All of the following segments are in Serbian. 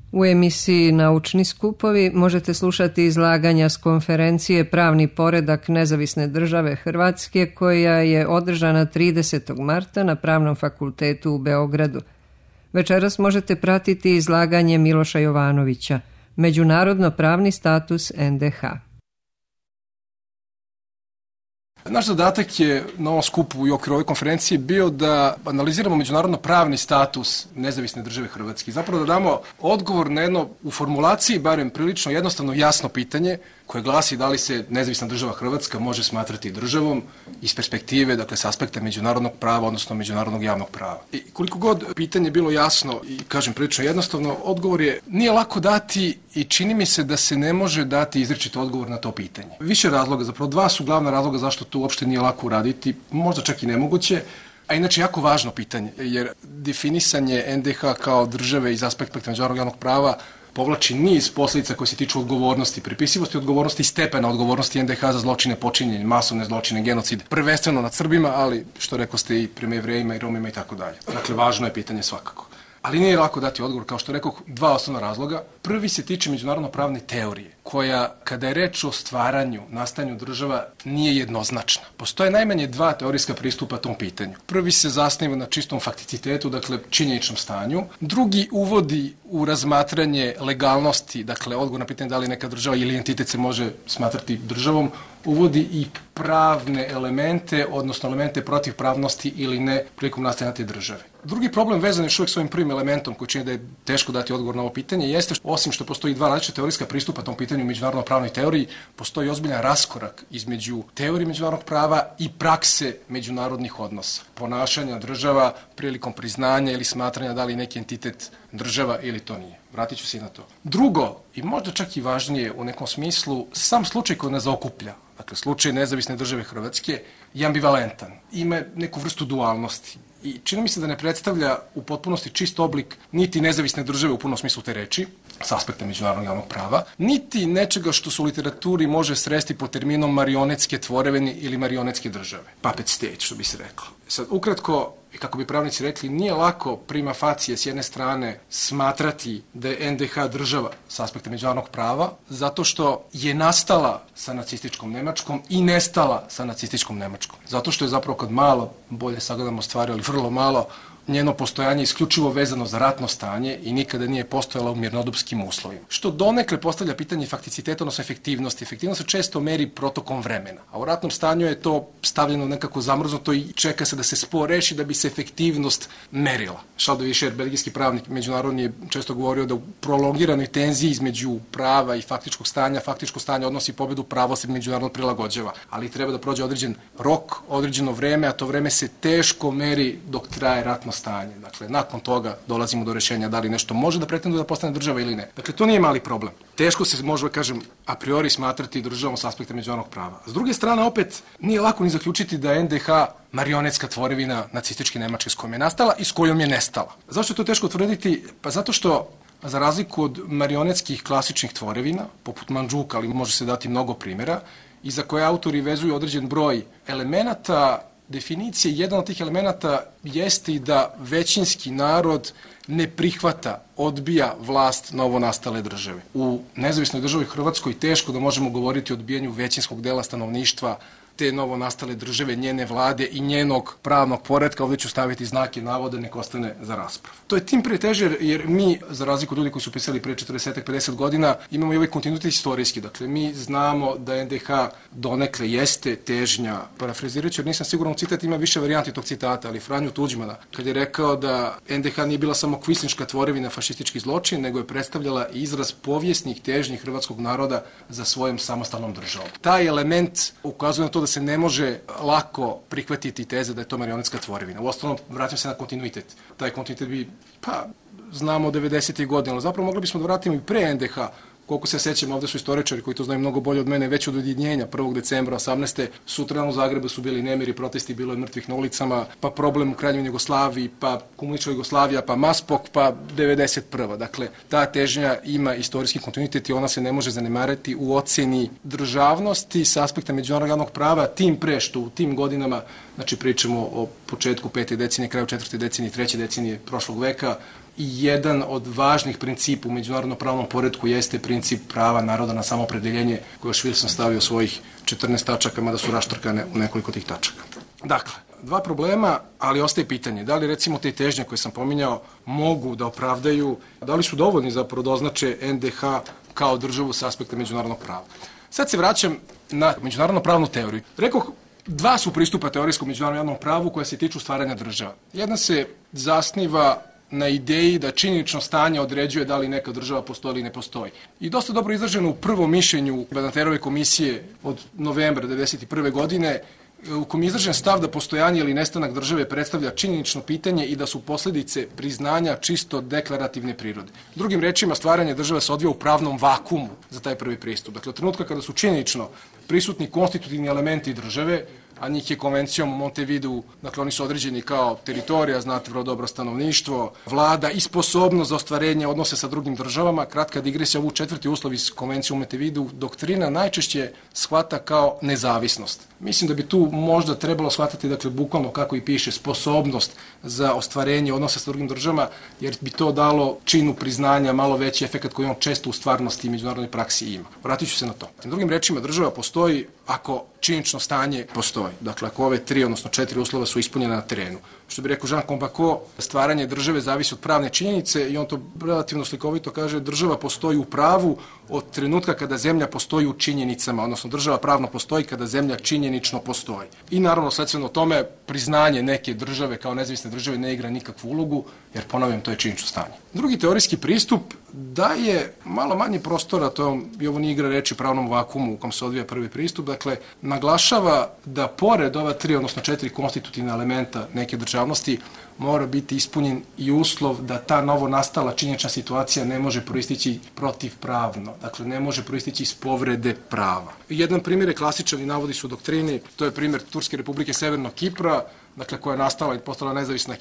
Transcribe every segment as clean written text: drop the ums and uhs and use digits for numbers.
U emisiji Naučni skupovi možete slušati izlaganja s konferencije Pravni poredak nezavisne države Hrvatske koja je održana 30. marta na Pravnom fakultetu u Beogradu. Večeras možete pratiti izlaganje Miloša Jovanovića, Međunarodno pravni status NDH. Naš zadatak je na ovom skupu i okviru ove konferencije bio da analiziramo međunarodno pravni status nezavisne države Hrvatske. Zapravo da damo odgovor na jedno u formulaciji barem prilično jednostavno jasno pitanje koje glasi da li se nezavisna država Hrvatska može smatrati državom iz perspektive, dakle s aspekta međunarodnog prava, odnosno međunarodnog javnog prava. I koliko god pitanje bilo jasno i kažem prilično jednostavno, odgovor nije lako dati i čini mi se da se ne može dati izričito odgovor na to pitanje. Više razloga, zapravo dva su glavna razloga zašto to uopšte nije lako uraditi, možda čak i nemoguće, a inače jako važno pitanje, jer definisanje NDH kao države iz aspekta međunarodnog javnog prava povlači niz posljedica koje se tiču odgovornosti, pripisivosti odgovornosti i stepena odgovornosti NDH za zločine počinjene, masovne zločine, genocid, prvenstveno nad Srbima, ali što rekoste i prema Jevrejima i Romima i tako dalje. Dakle, važno je pitanje svakako. Ali nije lako dati odgovor, kao što rekoh, dva osnovna razloga. Prvi se tiče međunarodno-pravne teorije, koja, kada je reč o stvaranju, nastanju država, nije jednoznačna. Postoje najmanje dva teorijska pristupa tom pitanju. Prvi se zasniva na čistom fakticitetu, dakle činjeničnom stanju. Drugi uvodi u razmatranje legalnosti, dakle odgovor na pitanje da li neka država ili entitet se može smatrati državom, uvodi i pravne elemente, odnosno elemente protivpravnosti ili ne prilikom nastajanja te države. Drugi problem vezan još uvijek s ovim prvim elementom koji čini da je teško dati odgovor na ovo pitanje jeste, osim što postoji dva različita teorijska pristupa tom pitanju u međunarodno-pravnoj teoriji, postoji ozbiljan raskorak između teorije međunarodnog prava i prakse međunarodnih odnosa, ponašanja država prilikom priznanja ili smatranja da li neki entitet država ili to nije. Vratit ću se i na to. Drugo, i možda čak i važnije u nekom smislu, sam slučaj koji nas zaokuplja, dakle slučaj nezavisne države Hrvatske, je ambivalentan, ima neku vrstu dualnosti. I čini mi se da ne predstavlja u potpunosti čist oblik niti nezavisne države u punom smislu te reči, s aspekta međunarodnog javnog prava, niti nečega što se u literaturi može sresti pod terminom marionetske tvorevine ili marionetske države. Puppet state, što bi se reklo. Sad, ukratko, i kako bi pravnici rekli, nije lako prima facie s jedne strane smatrati da je NDH država s aspekta međunarodnog prava, zato što je nastala sa nacističkom Nemačkom i nestala sa nacističkom Nemačkom. Zato što je zapravo kad malo, bolje sagledamo stvari, ali vrlo malo, njeno postojanje isključivo vezano za ratno stanje i nikada nije postojala u mirnodopskim uslovima. Što donekle postavlja pitanje fakticiteta, odnosno efektivnosti. Efektivnost se često meri protokom vremena, a u ratnom stanju je to stavljeno nekako zamrznuto i čeka se da se spor reši da bi se efektivnost merila. Charles de Vichy, belgijski pravnik međunarodni, je često govorio da u prolongiranoj tenziji između prava i faktičkog stanja, faktičko stanje odnosi pobedu, pravo se međunarodno prilagođava, ali treba da prođe određen rok, određeno vreme, a to vreme se teško meri dok traje ratno stanje. Dakle, nakon toga dolazimo do rešenja da li nešto može da pretenduje da postane država ili ne. Dakle, to nije mali problem. Teško se može, kažem, a priori smatrati državom s aspekta međunarodnog prava. S druge strane, opet, nije lako ni zaključiti da je NDH marionetska tvorevina nacističke Nemačke s kojom je nastala i s kojom je nestala. Zašto je to teško utvrditi? Pa zato što, za razliku od marionetskih klasičnih tvorevina, poput Mandžuka, ali može se dati mnogo primjera, i za koje autori vezuju određen broj elemenata, definicije, jedan od tih elemenata jeste i da većinski narod ne prihvata, odbija vlast novonastale države. U nezavisnoj državi Hrvatskoj teško da možemo govoriti o odbijanju većinskog dela stanovništva te novonastale države, njene vlade i njenog pravnog poretka. Ovdje ću staviti znake navoda, nek ostane za raspravu. To je tim pre teže jer mi, za razliku od ljudi koji su pisali pre 40-50 godina, imamo i ovaj kontinuitet istorijski. Dakle, mi znamo da NDH donekle jeste težnja, parafrazirajući, jer nisam siguran, citat ima više varijanti tog citata, ali Franju Tuđmana, kad je rekao da NDH nije bila samo kvislinška tvorevina fašistički zločin, nego je predstavljala izraz povijesnih težnji hrvatskog naroda za svojom samostalnom državom. Taj element ukazuje na to da se ne može lako prihvatiti teza da je to marionetska tvorevina. Uostalom, vraćam se na kontinuitet. Taj kontinuitet bi, znamo od 90. godina, ali zapravo mogli bismo da vratimo i pre NDH. Koliko se sećam, ovdje su istoričari koji to znaju mnogo bolje od mene, već od ujedinjenja 1. decembra 18. Sutradan u Zagrebu su bili nemiri, protesti, bilo je mrtvih na ulicama, pa problem u Kraljevini Jugoslaviji, pa komunistička Jugoslavija, pa Maspok, pa 91. Dakle, ta težnja ima istorijski kontinuitet i ona se ne može zanemariti u oceni državnosti s aspekta međunarodnog prava, tim pre što u tim godinama, znači pričamo o početku 5. decenije, kraju 4. decenije, 3. decenije prošlog veka, i jedan od važnih principa u međunarodnom pravnom poretku jeste princip prava naroda na samoopredeljenje, koje još Wilson stavio svojih 14 tačaka, mada su raštrkane u nekoliko tih tačaka. Dakle, dva problema, ali ostaje pitanje, da li recimo te težnje koje sam pominjao mogu da opravdaju, da li su dovoljni zapravo da označe NDH kao državu s aspekta međunarodnog prava. Sad se vraćam na međunarodno pravnu teoriju. Rekoh, dva su pristupa teorijskom međunarodnom pravu koja se tiču stvaranja država. Jedna se zasniva na ideji da činjenično stanje određuje da li neka država postoji ili ne postoji. I dosta dobro izraženo u prvom mišljenju Bannaterove komisije od novembra 1991. godine, u kom je izražen stav da postojanje ili nestanak države predstavlja činjenično pitanje i da su posljedice priznanja čisto deklarativne prirode. Drugim rečima, stvaranje države se odvija u pravnom vakumu za taj prvi pristup. Dakle, od trenutka kada su činjenično prisutni konstitutivni elementi države, a njih je konvencijom u Montevideu, dakle oni su određeni kao teritorija, znate vrlo dobro, stanovništvo, vlada i sposobnost za ostvarenje odnose sa drugim državama. Kratka digresija, ovu četvrti uslov iz konvencije u Montevideu doktrina najčešće shvata kao nezavisnost. Mislim da bi tu možda trebalo shvatati, dakle, bukvalno kako i piše, sposobnost za ostvarenje odnosa sa drugim državama, jer bi to dalo činu priznanja malo veći efekat koji on često u stvarnosti i međunarodnoj praksi ima. Vratit ću se na to. Drugim rečima, država postoji ako činjenično stanje postoji. Dakle, ako ove 3, odnosno 4 uslova su ispunjene na terenu. Što bi rekao Jean Combaco, stvaranje države zavisi od pravne činjenice i on to relativno slikovito kaže, država postoji u pravu od trenutka kada zemlja postoji u činjenicama, odnosno država pravno postoji kada zemlja činjenično postoji. I naravno, sledstveno tome, priznanje neke države kao nezavisne države ne igra nikakvu ulogu, jer ponavljam, to je činjenično stanje. Drugi teorijski pristup daje malo manje prostora, i ovo nije igra reči pravnom vakumu u kom se odvija prvi pristup, dakle, naglašava da pored ova 3, odnosno 4 konstitutivna elementa neke državnosti mora biti ispunjen i uslov da ta novo nastala činjenična situacija ne može proistići protivpravno, dakle ne može proistići iz povrede prava. Jedan primjer je klasičan i navodi se u doktrini, to je primjer Turske republike Severnog Kipra, dakle koja je nastala i postala nezavisna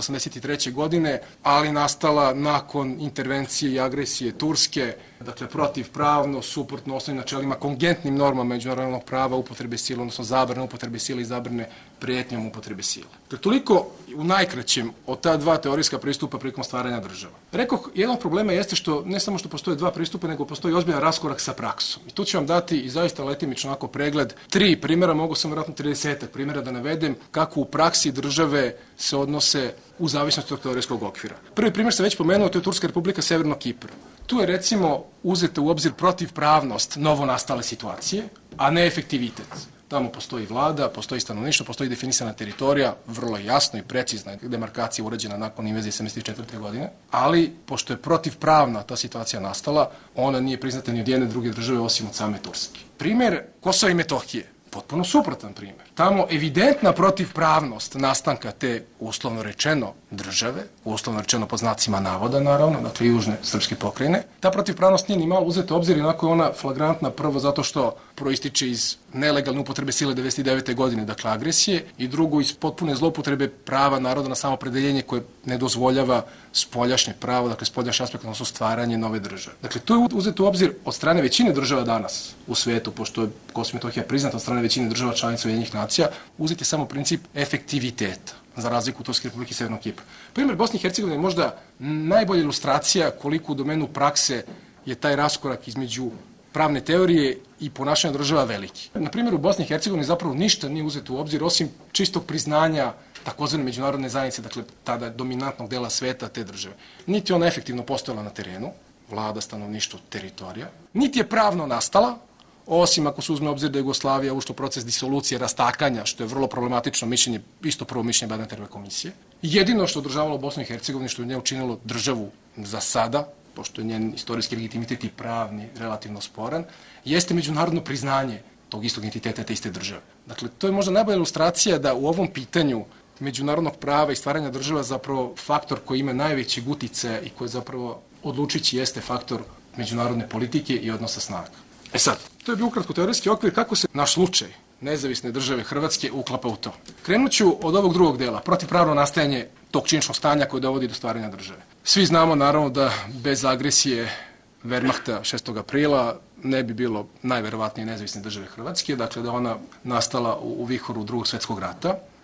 1983. godine, ali nastala nakon intervencije i agresije Turske, dakle protivpravno, suprotno osnovnim načelima, kongentnim normama međunarodnog prava, upotrebe sile, odnosno zabrane upotrebe sile i zabrane prijetnjom upotrebe sile. Dakle, toliko u najkraćem od ta dva teorijska pristupa prilikom stvaranja država. Rekoh, jedan od problema jeste što ne samo što postoje dva pristupa, nego postoji ozbiljan raskorak sa praksom. I tu ću vam dati i zaista letimično onako pregled 3 primjera, mogu sam vjerojatno 30 primjera da navedem kako u praksi države se odnose u zavisnosti od teorijskog okvira. Prvi primjer sam već pomenuo, to je Turska republika Severnog Kipra. Tu je recimo uzeta u obzir protivpravnost novonastale situacije, a ne efektivitet. Tamo postoji vlada, postoji stanovništvo, postoji definisana teritorija, vrlo jasno i precizna demarkacija urađena nakon invazije 1974. godine, ali pošto je protivpravna ta situacija nastala, ona nije priznata ni od jedne druge države osim od same Turske. Primjer Kosova i Metohije. Potpuno suprotan primjer. Tamo evidentna protivpravnost nastanka te, uslovno rečeno, države, uslovno rečeno pod znacima navoda, naravno, dakle južne srpske pokrajine. Ta protivpravnost nije ni malo uzeta u obzir, inako je ona flagrantna prvo zato što proističe iz nelegalne upotrebe sile 1999. godine, dakle agresije, i drugo iz potpune zloupotrebe prava naroda na samopredeljenje koje ne dozvoljava spoljašnje pravo, dakle spoljašnji aspekt, odnosno stvaranje nove države. Dakle, to je uzeto u obzir od strane većine država danas u svetu, pošto je Kosovo i Metohija priznata od strane većine država članica Ujedinjenih nacija, uzet je samo princip efektiviteta, za razliku Turske republike i Severnog Kipra. Primjer Bosne i Hercegovine je možda najbolja ilustracija koliko u domenu prakse je taj raskorak između pravne teorije i ponašanja država veliki. Na primjer, u Bosni i Hercegovini zapravo ništa nije uzeto u obzir osim čistog priznanja takozvane međunarodne zajednice, dakle tada dominantnog dela sveta te države. Niti ona efektivno postojala na terenu, vlada, stanovništvo, teritorija, niti je pravno nastala, osim ako se uzme obzir da je Jugoslavija ušla u proces disolucije, rastakanja, što je vrlo problematično mišljenje, isto prvo mišljenje Bannaterove komisije. Jedino što održavalo Bosnu i Hercegovini, što je nje učinilo državu za sada, pošto je njen istorijski legitimitet i pravni relativno sporan, jeste međunarodno priznanje tog istog entiteta te iste države. Dakle, to je možda najbolja ilustracija da u ovom pitanju međunarodnog prava i stvaranja država zapravo faktor koji ima najveći uticaja i koji zapravo odlučići jeste faktor međunarodne politike i odnosa snaga. Sad, to je bio ukratko teorijski okvir kako se naš slučaj nezavisne države Hrvatske uklapa u to. Krenut ću od ovog drugog dela, protivpravno nastajanje tog činjeničnog stanja koje dovodi do stvaranja države. Svi znamo naravno da bez agresije Wehrmachta 6. aprila ne bi bilo najverovatnije nezavisne države Hrvatske, dakle da ona nastala u vihoru Drugog svjetskog rata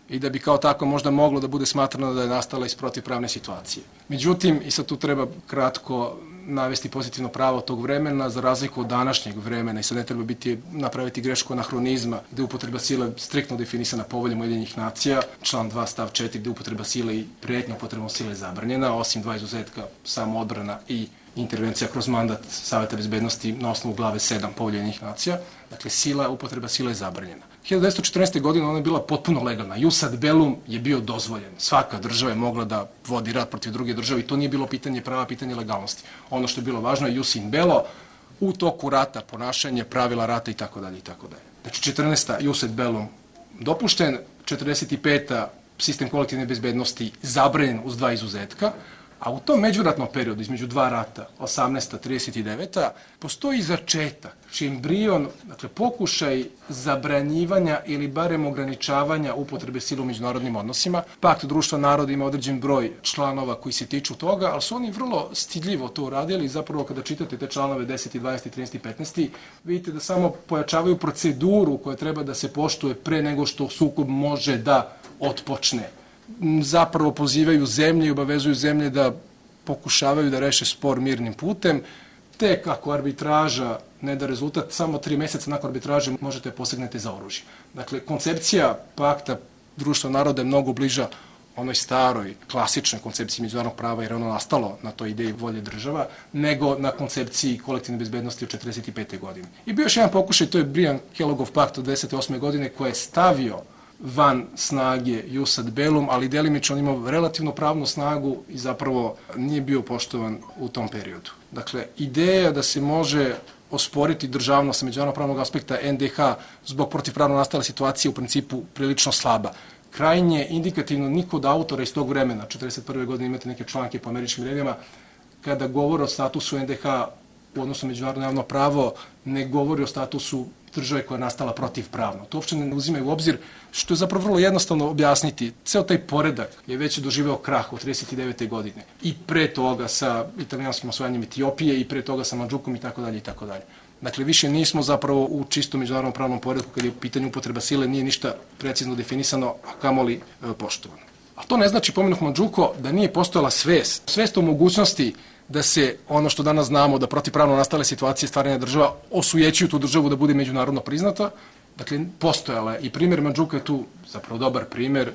i da bi kao tako možda moglo da bude smatrano da je nastala iz protivpravne situacije. Međutim, i sad tu treba kratko navesti pozitivno pravo tog vremena za razliku od današnjeg vremena i sad ne treba napraviti grešku anahronizma gde upotreba sile striktno definisana Poveljom Ujedinjenih nacija, član 2 stav 4 gde upotreba sile i pretnja upotrebom sile je zabranjena, osim dva izuzetka, samoodbrana i intervencija kroz mandat Saveta bezbednosti na osnovu glave 7 Povelje Ujedinjenih nacija. Dakle, upotreba sile je zabranjena. 1914. godine ona je bila potpuno legalna. Jus ad bellum je bio dozvoljen. Svaka država je mogla da vodi rat protiv druge države i to nije bilo pitanje prava, pitanje legalnosti. Ono što je bilo važno je jus in bello, u toku rata, ponašanje, pravila rata itd. Znači, 14. jus ad bellum dopušten, 45. sistem kolektivne bezbednosti zabranjen uz dva izuzetka, a u tom međuratnom periodu, između dva rata, 18. 39. postoji začetak, embrion, dakle pokušaj zabranjivanja ili barem ograničavanja upotrebe sile u međunarodnim odnosima. Pakt društva naroda ima određen broj članova koji se tiču toga, ali su oni vrlo stidljivo to uradili i zapravo kada čitate te članove 10, 20, 13 i 15, vidite da samo pojačavaju proceduru koja treba da se poštuje pre nego što sukob može da otpočne. Zapravo pozivaju zemlje i obavezuju zemlje da pokušavaju da reše spor mirnim putem. Tek ako arbitraža ne da rezultat, samo 3 meseca nakon arbitraže možete posegnete za oružje. Dakle, koncepcija pakta društva naroda je mnogo bliža onoj staroj, klasičnoj koncepciji međunarodnog prava, jer ono nastalo na toj ideji volje država, nego na koncepciji kolektivne bezbednosti u 1945. godine. I bio još jedan pokušaj, to je Briand-Kellogov pakt od 1998. godine koji je stavio van snage jus ad bellum, ali delimično on imao relativno pravnu snagu i zapravo nije bio poštovan u tom periodu. Dakle, ideja da se može osporiti državnost sa međunarodnog pravnog aspekta NDH zbog protivpravno nastale situacije u principu prilično slaba. Krajnje indikativno niko od autora iz tog vremena, 1941. godine imate neke članke po američkim medijima, kada govore o statusu NDH u odnosu međunarodno javno pravo, ne govori o statusu države koja je nastala protivpravno. To uopšte ne uzimaju u obzir, što je zapravo vrlo jednostavno objasniti. Ceo taj poredak je već doživeo krah od 1939. godine. I pre toga sa italijanskim osvajanjem Etiopije i pre toga sa Mandžukom i tako dalje i tako dalje. Dakle, više nismo zapravo u čistom međunarodnom pravnom poredku kada je u pitanju upotreba sile, nije ništa precizno definisano, a kamoli poštovano. A to ne znači, pomenuh Mandžuko, da nije postojala svest o mogućnosti da se ono što danas znamo, da protivpravno nastale situacije stvaranja država osujećuju tu državu da bude međunarodno priznata. Dakle, postojala je i primjer Mandžuka je tu zapravo dobar primjer.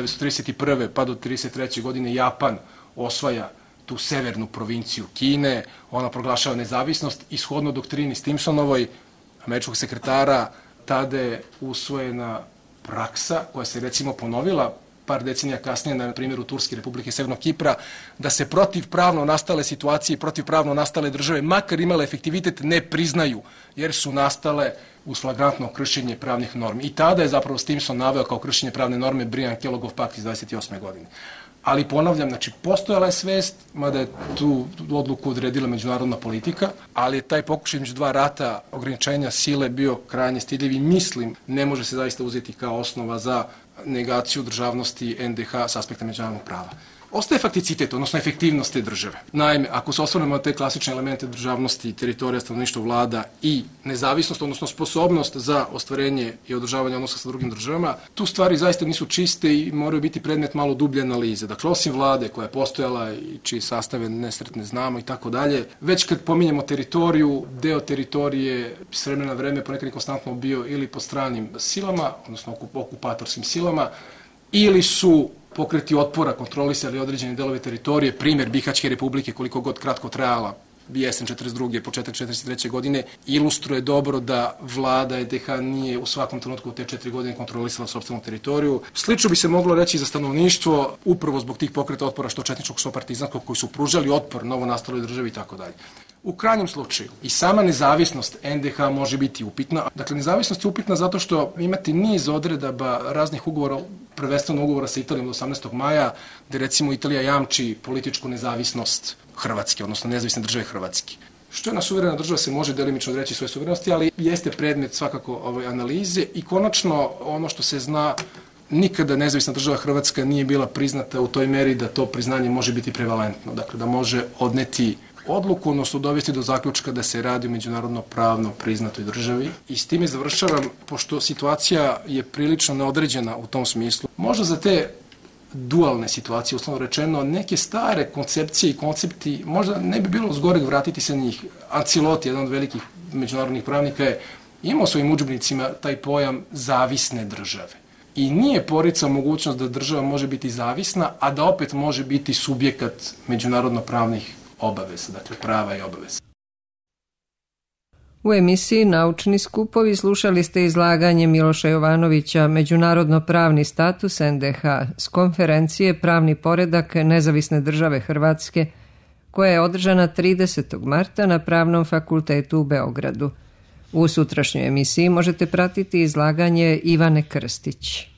1931. pa do 1933. godine Japan osvaja tu severnu provinciju Kine, ona proglašava nezavisnost i shodno doktrini Stimsonovoj, američkog sekretara, tada je usvojena praksa koja se recimo ponovila par decenija kasnije na primjeru Turske Republike i Severnog Kipra, da se protivpravno nastale situacije i protivpravno nastale države, makar imale efektivitet, ne priznaju, jer su nastale uz flagrantno kršenje pravnih normi. I tada je zapravo Stimson naveo kao kršenje pravne norme Briand-Kellogov pakt iz 28. godine. Ali ponavljam, znači, postojala je svest, mada je tu odluku odredila međunarodna politika, ali je taj pokušaj među dva rata ograničenja sile bio krajnje stidljiv i mislim ne može se zaista uzeti kao osnova za negaciju državnosti NDH s aspekta međunarodnog prava. Ostaje fakticitet, odnosno efektivnost te države. Naime, ako se osvrnemo na te klasične elemente državnosti, teritorija, stanovništva, vlada i nezavisnost, odnosno sposobnost za ostvarenje i održavanje odnosa sa drugim državama, tu stvari zaista nisu čiste i moraju biti predmet malo dublje analize. Dakle, osim vlade koja je postojala i čiji sastave nesretne znamo i tako dalje, već kad pominjemo teritoriju, deo teritorije s vremena na vreme ponekad je konstantno bio ili pod stranim silama, odnosno okupatorskim silama, ili su pokreti otpora kontrolisali određene delove teritorije, primjer Bihaćke republike, koliko god kratko trajala, jesen 42. početak 43. godine, ilustruje dobro da vlada NDH nije u svakom trenutku u te 4 godine kontrolisala sopstvenu teritoriju. Slično bi se moglo reći za stanovništvo, upravo zbog tih pokreta otpora što četničkog, što partizanskog, koji su pružali otpor novo nastaloj državi i tako dalje. U krajnjem slučaju, i sama nezavisnost NDH može biti upitna. Dakle, nezavisnost je upitna zato što imate niz odredaba raznih ugovora, prvenstveno ugovora sa Italijom od 18. maja, gde recimo Italija jamči političku nezavisnost Hrvatske, odnosno nezavisne države Hrvatske. Što je na suverena država se može delimično odreći svoje suverenosti, ali jeste predmet svakako ove analize i konačno ono što se zna, nikada nezavisna država Hrvatska nije bila priznata u toj meri da to priznanje može biti prevalentno, dakle da može odneti odluku, odnosno dovesti do zaključka da se radi o međunarodno pravno priznatoj državi. I s time završavam, pošto situacija je prilično neodređena u tom smislu. Možda za te dualne situacije, uslovno rečeno, neke stare koncepcije i koncepti, možda ne bi bilo zgoreg vratiti se na njih. Ancelotti, jedan od velikih međunarodnih pravnika, je imao svojim udžbenicima taj pojam zavisne države. I nije poricao mogućnost da država može biti zavisna, a da opet može biti subjekat međunarodno-pravnih obaveza, dakle prava i obaveza. U emisiji Naučni skupovi slušali ste izlaganje Miloša Jovanovića Međunarodno-pravni status NDH s konferencije Pravni poredak Nezavisne države Hrvatske, koja je održana 30. marta na Pravnom fakultetu u Beogradu. U sutrašnjoj emisiji možete pratiti izlaganje Ivane Krstić.